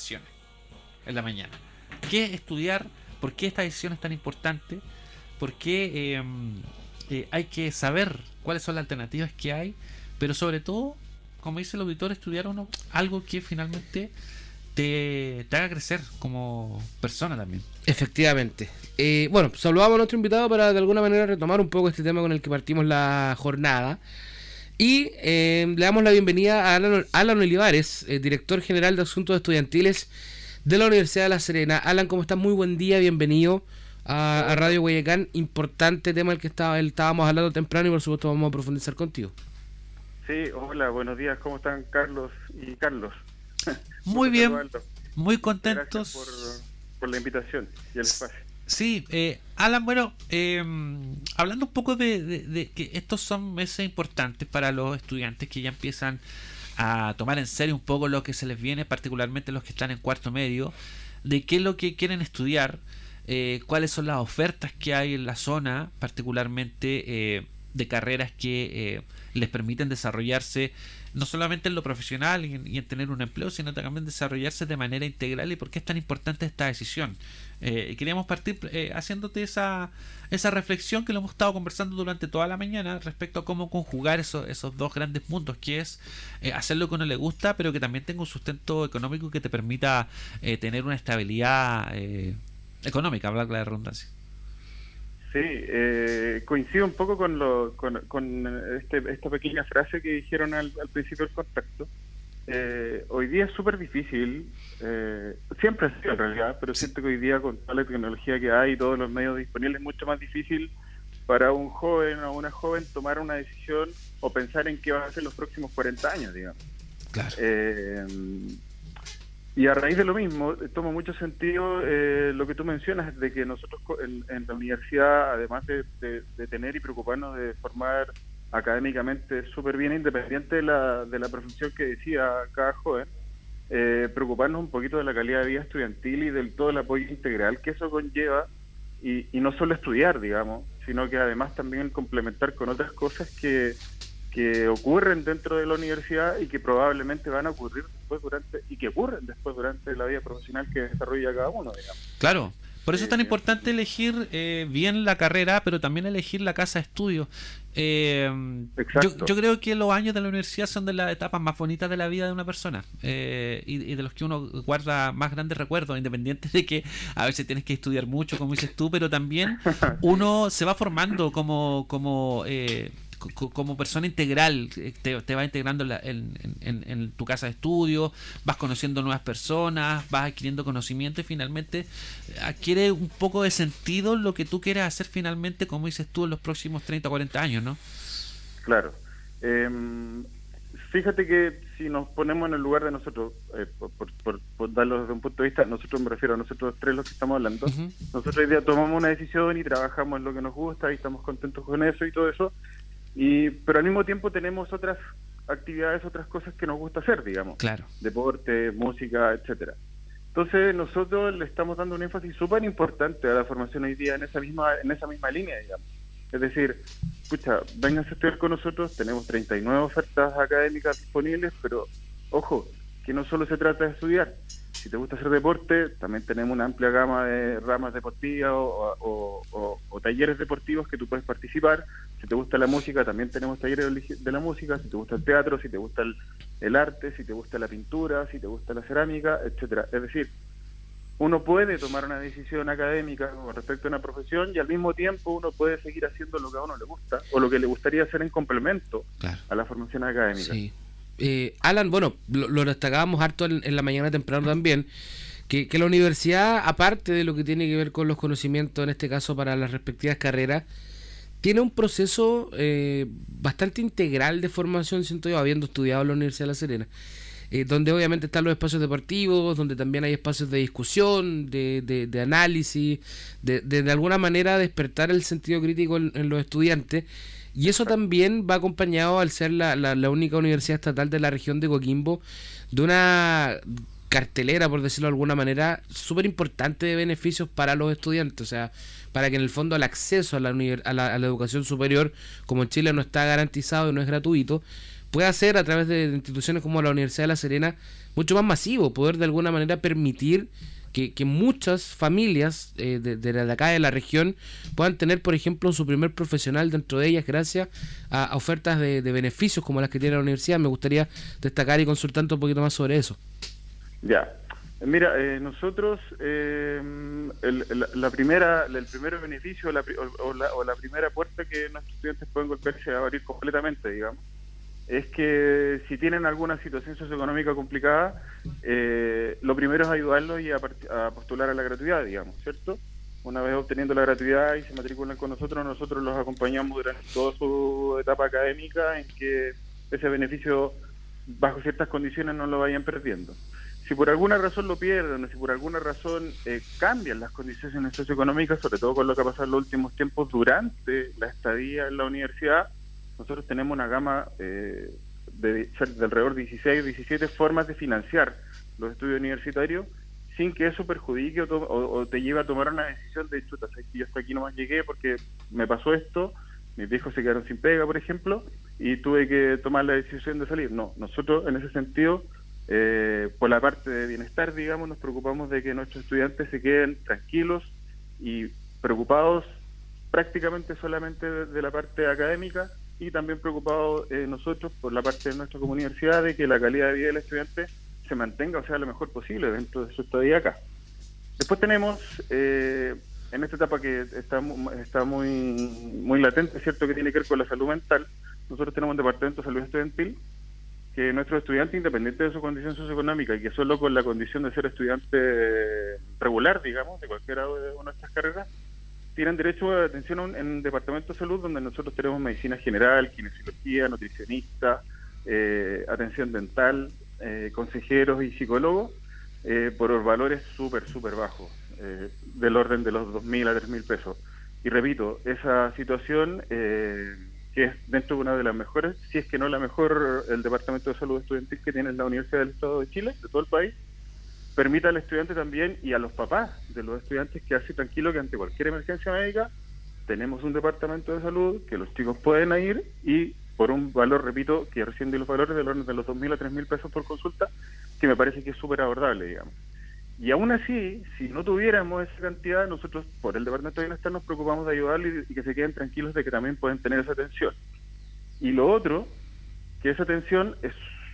decisiones en la mañana. ¿Qué estudiar? ¿Por qué esta decisión es tan importante? ¿Por qué hay que saber cuáles son las alternativas que hay? Pero sobre todo, como dice el auditor, estudiar algo que finalmente te haga crecer como persona también. Efectivamente. Bueno, saludamos a nuestro invitado para de alguna manera retomar un poco este tema con el que partimos la jornada. Y le damos la bienvenida a Alan Olivares, director general de Asuntos Estudiantiles de la Universidad de La Serena. Alan, ¿cómo estás? Muy buen día, bienvenido a Radio Guayacán. Importante tema el que estábamos hablando temprano y por supuesto vamos a profundizar contigo. Sí, hola, buenos días, ¿cómo están Carlos y Carlos? Muy bien, muy contentos. Gracias por la invitación y el espacio. Sí, Alan, bueno, hablando un poco de que estos son meses importantes para los estudiantes que ya empiezan a tomar en serio un poco lo que se les viene, particularmente los que están en cuarto medio, de qué es lo que quieren estudiar, cuáles son las ofertas que hay en la zona, particularmente de carreras que les permiten desarrollarse no solamente en lo profesional y en tener un empleo, sino también desarrollarse de manera integral. ¿Y por qué es tan importante esta decisión? Queríamos partir haciéndote esa reflexión que lo hemos estado conversando durante toda la mañana respecto a cómo conjugar esos dos grandes mundos, que es hacer lo que a uno le gusta, pero que también tenga un sustento económico que te permita tener una estabilidad económica, hablar la redundancia. Sí, coincido un poco con esta pequeña frase que dijeron al principio del contacto. Hoy día es súper difícil, siempre ha sido en realidad, pero siento que hoy día con toda la tecnología que hay y todos los medios disponibles es mucho más difícil para un joven o una joven tomar una decisión o pensar en qué va a hacer los próximos 40 años, digamos. Claro. Y a raíz de lo mismo, toma mucho sentido lo que tú mencionas, de que nosotros en la universidad, además de tener y preocuparnos de formar académicamente súper bien, independiente de la profesión que decía cada joven, preocuparnos un poquito de la calidad de vida estudiantil y del todo el apoyo integral que eso conlleva, y no solo estudiar, digamos, sino que además también complementar con otras cosas que ocurren dentro de la universidad y que probablemente van a ocurrir después durante la vida profesional que desarrolla cada uno, digamos. Claro, por eso es tan importante elegir bien la carrera, pero también elegir la casa de estudio. Yo creo que los años de la universidad son de las etapas más bonitas de la vida de una persona, y de los que uno guarda más grandes recuerdos, independiente de que a veces tienes que estudiar mucho, como dices tú, pero también uno se va formando como persona integral, te va integrando en tu casa de estudio, vas conociendo nuevas personas, vas adquiriendo conocimiento y finalmente adquiere un poco de sentido lo que tú quieres hacer finalmente, como dices tú, en los próximos 30 o 40 años, ¿no? Claro. Fíjate que si nos ponemos en el lugar de nosotros, por darlo desde un punto de vista, nosotros me refiero a nosotros tres los que estamos hablando, nosotros hoy día tomamos una decisión y trabajamos en lo que nos gusta y estamos contentos con eso y todo eso, pero al mismo tiempo tenemos otras actividades, otras cosas que nos gusta hacer, digamos. Claro. Deporte, música, etcétera. Entonces nosotros le estamos dando un énfasis súper importante a la formación hoy día en esa misma línea, digamos. Es decir, escucha, vénganse a estudiar con nosotros, tenemos 39 ofertas académicas disponibles, pero ojo, que no solo se trata de estudiar. Si te gusta hacer deporte, también tenemos una amplia gama de ramas deportivas o talleres deportivos que tú puedes participar. Si te gusta la música, también tenemos talleres de la música. Si te gusta el teatro, si te gusta el arte, si te gusta la pintura, si te gusta la cerámica, etcétera. Es decir, uno puede tomar una decisión académica con respecto a una profesión y al mismo tiempo uno puede seguir haciendo lo que a uno le gusta o lo que le gustaría hacer en complemento a la formación académica. Sí. Alan, bueno, lo destacábamos harto en la mañana temprano también, que la universidad, aparte de lo que tiene que ver con los conocimientos, en este caso para las respectivas carreras, tiene un proceso bastante integral de formación, siento yo, habiendo estudiado en la Universidad de La Serena, donde obviamente están los espacios deportivos, donde también hay espacios de discusión, de análisis, de alguna manera despertar el sentido crítico en los estudiantes. Y eso también va acompañado, al ser la única universidad estatal de la región de Coquimbo, de una cartelera, por decirlo de alguna manera, súper importante de beneficios para los estudiantes. O sea, para que en el fondo el acceso a la educación superior, como en Chile no está garantizado y no es gratuito, pueda ser a través de instituciones como la Universidad de La Serena mucho más masivo, poder de alguna manera permitir que muchas familias de acá de la región puedan tener, por ejemplo, su primer profesional dentro de ellas gracias a ofertas de beneficios como las que tiene la universidad. Me gustaría destacar y consultar un poquito más sobre eso. Ya, mira, nosotros el primer beneficio o la primera puerta que nuestros estudiantes pueden golpearse a abrir completamente, digamos, es que si tienen alguna situación socioeconómica complicada, lo primero es ayudarlos y a postular a la gratuidad, digamos, ¿cierto? Una vez obteniendo la gratuidad y se matriculan con nosotros los acompañamos durante toda su etapa académica en que ese beneficio, bajo ciertas condiciones, no lo vayan perdiendo. Si por alguna razón lo pierden o si por alguna razón cambian las condiciones socioeconómicas, sobre todo con lo que ha pasado en los últimos tiempos durante la estadía en la universidad, nosotros tenemos una gama de alrededor de 16 o 17 formas de financiar los estudios universitarios sin que eso perjudique o te lleve a tomar una decisión de chuta, ¿sabes que yo hasta aquí nomás llegué porque me pasó esto, mis viejos se quedaron sin pega, por ejemplo, y tuve que tomar la decisión de salir? No, nosotros en ese sentido, por la parte de bienestar, digamos, nos preocupamos de que nuestros estudiantes se queden tranquilos y preocupados prácticamente solamente de la parte académica, y también preocupados nosotros por la parte de nuestra universidad de que la calidad de vida del estudiante se mantenga o sea lo mejor posible dentro de su estadía acá. Después tenemos, en esta etapa que está muy latente, ¿cierto?, que tiene que ver con la salud mental, nosotros tenemos un departamento de salud estudiantil que nuestros estudiantes, independiente de su condición socioeconómica y que solo con la condición de ser estudiante regular, digamos, de cualquiera de nuestras carreras, tienen derecho a atención en un departamento de salud donde nosotros tenemos medicina general, kinesiología, nutricionista, atención dental, consejeros y psicólogos, por valores súper bajos, del orden de los 2.000 a 3.000 pesos. Y repito, esa situación, que es dentro de una de las mejores, si es que no la mejor, el Departamento de Salud Estudiantil que tiene la Universidad del Estado de Chile, de todo el país, permita al estudiante también y a los papás de los estudiantes quedarse tranquilos que ante cualquier emergencia médica tenemos un departamento de salud que los chicos pueden ir y por un valor, repito, que recién di los valores del orden de los 2.000 a 3.000 pesos por consulta, que me parece que es súper abordable, digamos. Y aún así, si no tuviéramos esa cantidad, nosotros por el Departamento de Bienestar nos preocupamos de ayudarles y que se queden tranquilos de que también pueden tener esa atención. Y lo otro, que esa atención es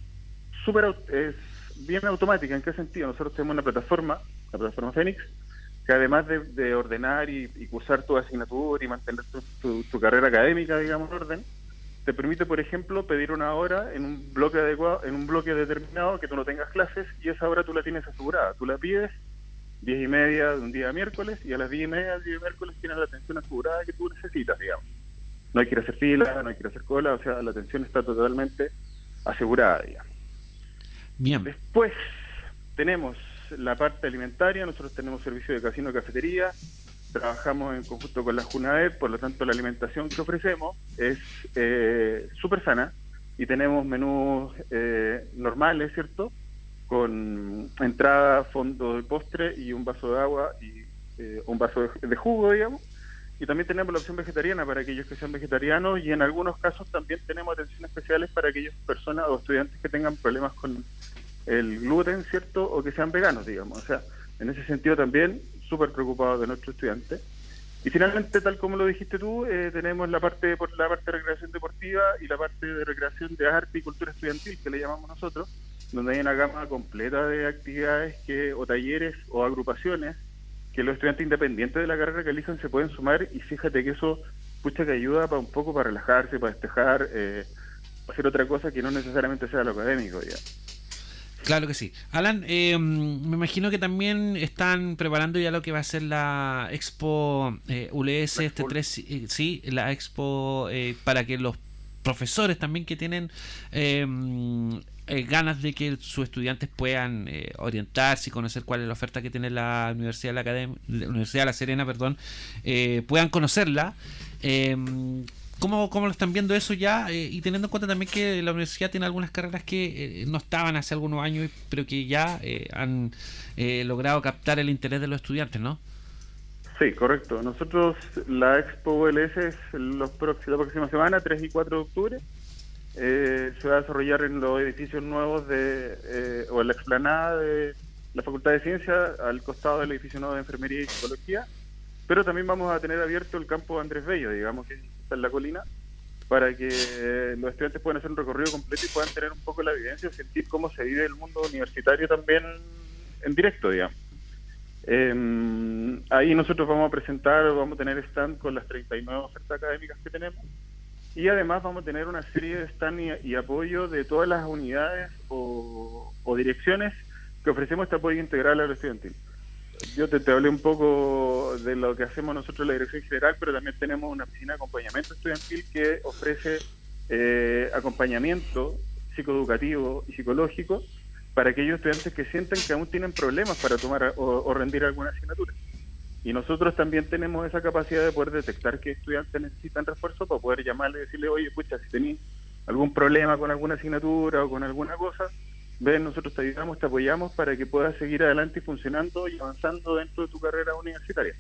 bien automática. ¿En qué sentido? Nosotros tenemos una plataforma, la plataforma Fénix, que además de ordenar y cursar tu asignatura y mantener tu carrera académica, digamos, en orden, te permite, por ejemplo, pedir una hora en un bloque adecuado, en un bloque determinado, que tú no tengas clases, y esa hora tú la tienes asegurada. Tú la pides 10:30 de un día miércoles, y a las 10:30 del día miércoles tienes la atención asegurada que tú necesitas, digamos. No hay que ir a hacer fila, no hay que ir a hacer cola, o sea, la atención está totalmente asegurada, digamos. Bien. Después tenemos la parte alimentaria, nosotros tenemos servicio de casino y cafetería, trabajamos en conjunto con la JUNAEP, por lo tanto la alimentación que ofrecemos es súper sana y tenemos menús normales, ¿cierto?, con entrada, fondo de postre y un vaso de agua y un vaso de jugo, digamos. Y también tenemos la opción vegetariana para aquellos que sean vegetarianos, y en algunos casos también tenemos atención especiales para aquellas personas o estudiantes que tengan problemas con el gluten, ¿cierto?, o que sean veganos, digamos. O sea, en ese sentido también súper preocupados de nuestros estudiantes. Y finalmente, tal como lo dijiste tú, tenemos la parte de recreación deportiva y la parte de recreación de arte y cultura estudiantil, que le llamamos nosotros, donde hay una gama completa de actividades o talleres o agrupaciones que los estudiantes independientes de la carrera que elijan se pueden sumar, y fíjate que eso, pucha, que ayuda para un poco para relajarse, para despejar, hacer otra cosa que no necesariamente sea lo académico, ya. Claro que sí. Alan, me imagino que también están preparando ya lo que va a ser la Expo ULS sí, la Expo para que los profesores también que tienen ganas de que sus estudiantes puedan orientarse y conocer cuál es la oferta que tiene la Universidad de La Serena, puedan conocerla. ¿Cómo lo están viendo eso ya? Y teniendo en cuenta también que la universidad tiene algunas carreras que no estaban hace algunos años, pero que ya han logrado captar el interés de los estudiantes, ¿no? Sí, correcto. Nosotros, la Expo ULS es la próxima semana, 3 y 4 de octubre. se va a desarrollar en los edificios nuevos o en la explanada de la Facultad de Ciencias, al costado del edificio nuevo de Enfermería y Psicología, pero también vamos a tener abierto el campo Andrés Bello, digamos, que está en la colina, para que los estudiantes puedan hacer un recorrido completo y puedan tener un poco la evidencia, sentir cómo se vive el mundo universitario también en directo, digamos. Ahí nosotros vamos a tener stand con las 39 ofertas académicas que tenemos, y además vamos a tener una serie de stand y apoyo de todas las unidades o direcciones que ofrecemos este apoyo integral al estudiantil. Yo te hablé un poco de lo que hacemos nosotros en la dirección general, pero también tenemos una oficina de acompañamiento estudiantil que ofrece acompañamiento psicoeducativo y psicológico para aquellos estudiantes que sienten que aún tienen problemas para tomar o rendir alguna asignatura. Y nosotros también tenemos esa capacidad de poder detectar que estudiantes necesitan refuerzo para poder llamarle y decirle, oye, pucha, si tenés algún problema con alguna asignatura o con alguna cosa, ven, nosotros te ayudamos, te apoyamos para que puedas seguir adelante y funcionando y avanzando dentro de tu carrera universitaria.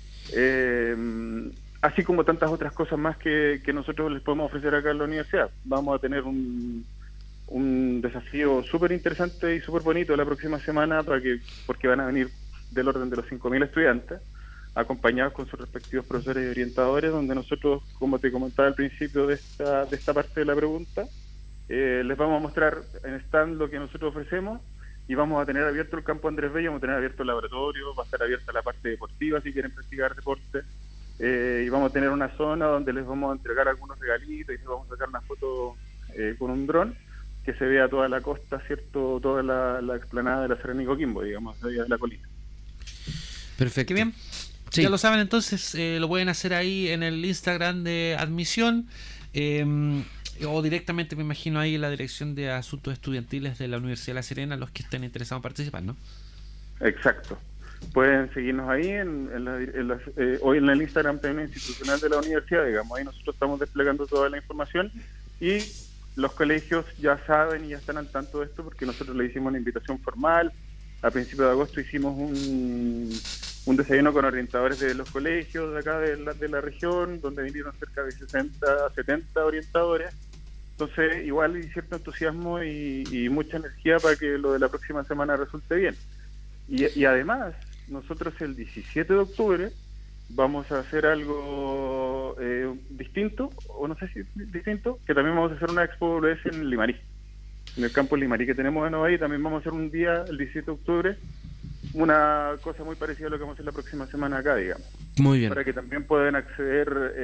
Así como tantas otras cosas más que nosotros les podemos ofrecer acá en la universidad. Vamos a tener un desafío súper interesante y súper bonito la próxima semana porque van a venir del orden de los 5.000 estudiantes, acompañados con sus respectivos profesores y orientadores, donde nosotros, como te comentaba al principio de esta parte de la pregunta, les vamos a mostrar en stand lo que nosotros ofrecemos y vamos a tener abierto el campo Andrés Bello, vamos a tener abierto el laboratorio, va a estar abierta la parte deportiva si quieren practicar deporte, y vamos a tener una zona donde les vamos a entregar algunos regalitos y les vamos a sacar una foto con un dron que se vea toda la costa, ¿cierto? Toda la explanada de la Serena y Coquimbo, digamos, de la colina. Perfecto. Qué bien. Sí. Ya lo saben, entonces lo pueden hacer ahí en el Instagram de admisión, o directamente, me imagino, ahí en la Dirección de Asuntos Estudiantiles de la Universidad de La Serena, los que estén interesados en participar, ¿no? Exacto. Pueden seguirnos ahí hoy en el Instagram también institucional de la universidad, digamos, ahí nosotros estamos desplegando toda la información y los colegios ya saben y ya están al tanto de esto porque nosotros le hicimos una invitación formal. A principios de agosto hicimos un desayuno con orientadores de los colegios de acá de la región, donde vinieron cerca de 60, 70 orientadores. Entonces, igual hay cierto entusiasmo y mucha energía para que lo de la próxima semana resulte bien. Y además, nosotros el 17 de octubre vamos a hacer algo distinto, o no sé si distinto, que también vamos a hacer una Expo WS en Limarí. En el campo Limarí que tenemos en Novaí, también vamos a hacer un día, el 17 de octubre, una cosa muy parecida a lo que vamos a hacer la próxima semana acá, digamos. Muy bien. Para que también puedan acceder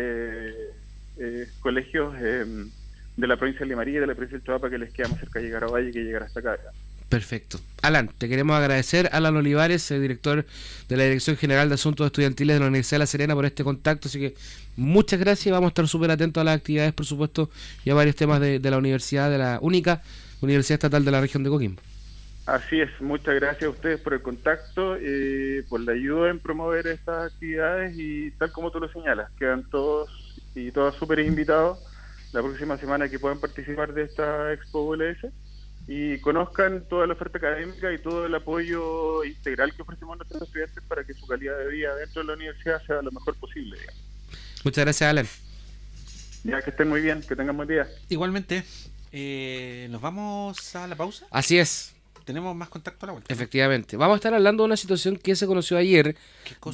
colegios de la provincia de Limarí y de la provincia del Choapa, que les queda más cerca llegar a Valle que llegar hasta acá. Perfecto. Alan, te queremos agradecer. Alan Olivares, el director de la Dirección General de Asuntos Estudiantiles de la Universidad de La Serena, por este contacto. Así que muchas gracias. Vamos a estar súper atentos a las actividades, por supuesto, y a varios temas de la universidad, de la única Universidad Estatal de la región de Coquimbo. Así es. Muchas gracias a ustedes por el contacto, por la ayuda en promover estas actividades y tal como tú lo señalas, quedan todos y todas súper invitados la próxima semana que puedan participar de esta Expo ULS y conozcan toda la oferta académica y todo el apoyo integral que ofrecemos a nuestros estudiantes para que su calidad de vida dentro de la universidad sea lo mejor posible, digamos. Muchas gracias, Alan. Ya, que estén muy bien, que tengan buen día. Igualmente, nos vamos a la pausa. Así es. Tenemos más contacto a la vuelta. Efectivamente. Vamos a estar hablando de una situación que se conoció ayer,